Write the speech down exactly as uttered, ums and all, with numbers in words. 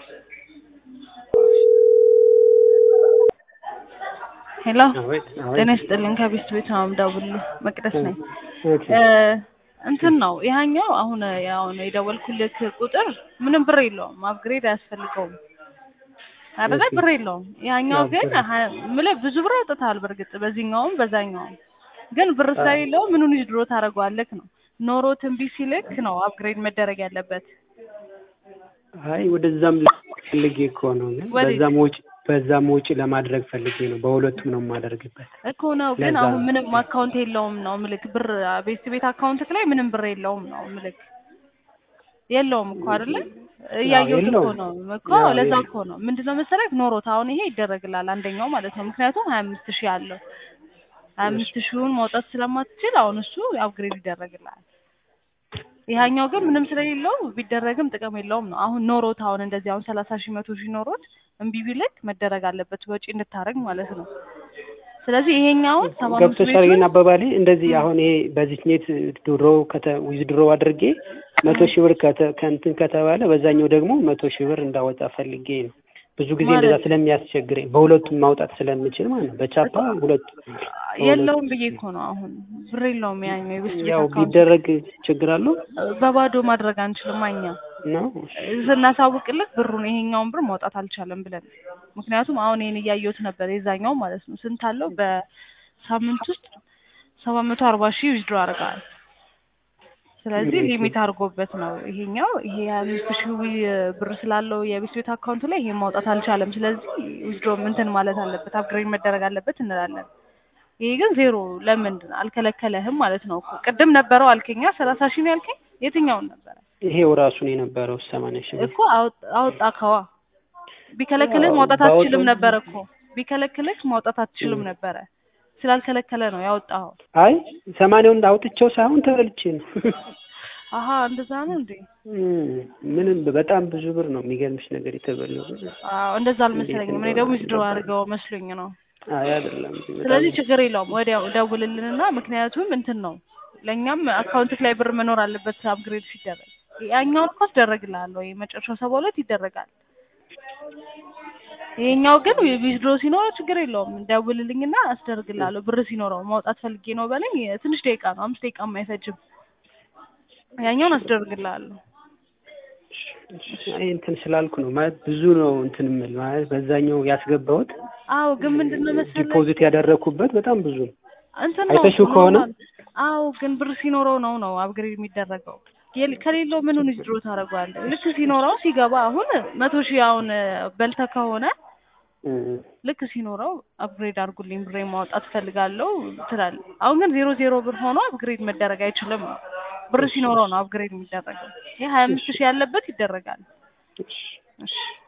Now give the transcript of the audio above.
ሄሎ ጤና ይስጥልኝ ከቢስት ቤት ነው የምደውልልህ መቅደስ ነኝ እ እንትን ነው ያኛው አሁን ያው ነው የደወልኩልህ ቁጥር ምንም ብር የለውም አፕግሬድ አያስፈልገውም አይደለ ብር የለውም ያኛው ግን ምለ ብዙ ብር አውጥተሃል በርግጥ በዚህኛውም በዛኛውም ግን ብር ሳይለው ምኑን ይድሮ ታረጋለህ ነው ኖሮት እምቢ ሲልክ ነው አፕግሬድ መደረግ ያለበት አይ ወደዛም ፈልጌ እኮ ነው ግን በዛም ወጪ በዛም ወጪ ለማድረግ ፈልጌ ነው በሁለቱም ነው የማደርግበት እኮ ነው ግን አሁን ምንም አካውንት የለውም ነው ምልክ ብር ቤት ቤት አካውንት ላይ ምንም ብር የለውም ነው ምልክ የለውም እኮ አይደለ ያየሁት እኮ ነው እኮ ለዛ እኮ ነው ምንድነው መሰለህ ኖሮት አሁን ይሄ ይደረግላል አንደኛው ማለት ነው ምክንያቱም ሀያ አምስት ሺህ አለው ሀያ አምስት ሺህን ማውጣት ስለማትችል አሁን እሱ አፕግሬድ ይደረግላል ይሄኛው ግን ምንም ስለሌለው ቢደረግም ጥቅም የለውም ነው አሁን ኖሮት አሁን እንደዚህ አሁን ሰላሳ ሺህ መቶ ሺህ ኖሮት እምቢ ቢልክ መደረግ አለበት ወጪ እንድታረግ ማለት ነው ስለዚህ ይሄኛው ሰባ አምስት ሺህ ገብተሻልና አባባሊ እንደዚህ አሁን ይሄ በዚህ ኔት ድሮ ከተ ዊዝድሮ አድርጌ መቶ ሺህ ብር ከእንትን ከተባለ በዛኛው ደግሞ መቶ ሺህ ብር እንዳወጣ ፈልጌ ነው ብዙ ጊዜ እንደዛ ስለሚያስቸግረኝ በሁለቱም ማውጣት ስለምችል ማለት ነው በቻፓ ሁለት የለውም ብዬ እኮ ነው አሁን ብር የለውም ያኛው ይብስ ያው ቢደረግ ችግር አለው በባዶ ማድረግ አንችልም ማኛ ነው ስናሳውቅልህ ብሩን ይሄኛውን ብር ማውጣት አልቻለም ብለን ምክንያቱም አሁን ይሄን ያያዩት ነበር የዛኛው ማለት ነው ስንት አለው በሳምንት ውስጥ ሰባት መቶ አርባ ሺህ ዊዝድሮ አድርጓል ስለዚህ ሊሚት አድርጎበት ነው ይሄኛው ይሄ አምስት ሺህ ብር ስላለው የቢስ ቤት አካውንት ላይ ይሄን ማውጣት አልቻለም ስለዚህ ዊዝድሮ እንትን ማለት አለበት አፕግሬድ መደረግ አለበት እንላለን ይሄ ግን ዜሮ ለምን አልከለከለህም ማለት ነው ቅድም ነበረው አልከኛ ሰላሳ ሺህ ነው ያልከኝ የትኛውን ነበር ይሄው ራሱ ነው የነበረው ሰማንያ ሺህ እኮ አውጣ ከዋ ቢከለከልህ ማውጣት አትችልም ነበር እኮ ቢከለከልህ ማውጣት አትችልም ነበር ስላልከለከለ ነው ያወጣው አይ ሰማንያውን አውጥቼው ሳይሆን ተበልቼ ነው አሃ እንደዛ ነው እንዴ ምንም በጣም ብዙ ብር ነው የሚገርምሽ ነገር የተበለው አዎ እንደዛ አልመሰለኝም እኔ ደግሞ ዊዝድሮ አድርገው መስሎኝ ነው አይ አይደለም ስለዚህ ችግር የለውም ወዲያው ደውልልንና ምክንያቱም እንትን ነው ለኛም አካውንት ላይ ብር መኖር አለበት አፕግሬድ ሲደረግ ያኛው እኮ አስደረግልሃል ወይ መጨረሻው ሰባ ሁለት ይደረጋል ይሄኛው ግን ዊዝድሮ ሲኖር ችግር የለውም ደውልልኝና አስደርግልሃለሁ ብር ሲኖረው ማውጣት ፈልጌ ነው በለኝ ትንሽ ደቂቃ ነው አምስት ደቂቃ የማይፈጅም ያኛውን አስደርግልሃለሁ አይ እንትን ስላልኩ ነው ማለት ብዙ ነው እንትን ምን ማለት በዛኛው ያስገባሁት አዎ ግን ምንድነው መሰለህ ዲፖዚት ያደረኩበት በጣም ብዙ ነው እንትን ነው አይተሽው ከሆነ አዎ ግን ብር ሲኖረው ነው ነው አፕግሬድ የሚደረገው ከሌለው ምኑን ይድሮ ታረጋለህ ልክ ሲኖረው ሲገባ አሁን መቶ ሺህ አሁን በልተ ከሆነ ልክ ሲኖረው አፕግሬድ አድርጉልኝ ብሬ ማውጣት ፈልጋለሁ ትላለህ አሁን ግን ዜሮ ዜሮ ብር ሆኖ አፕግሬድ መደረግ አይችልም ብር ሲኖረው ነው አፕግሬድ የሚደረገው ይሄ ሀያ አምስት ሺህ ያለበት ይደረጋል እሺ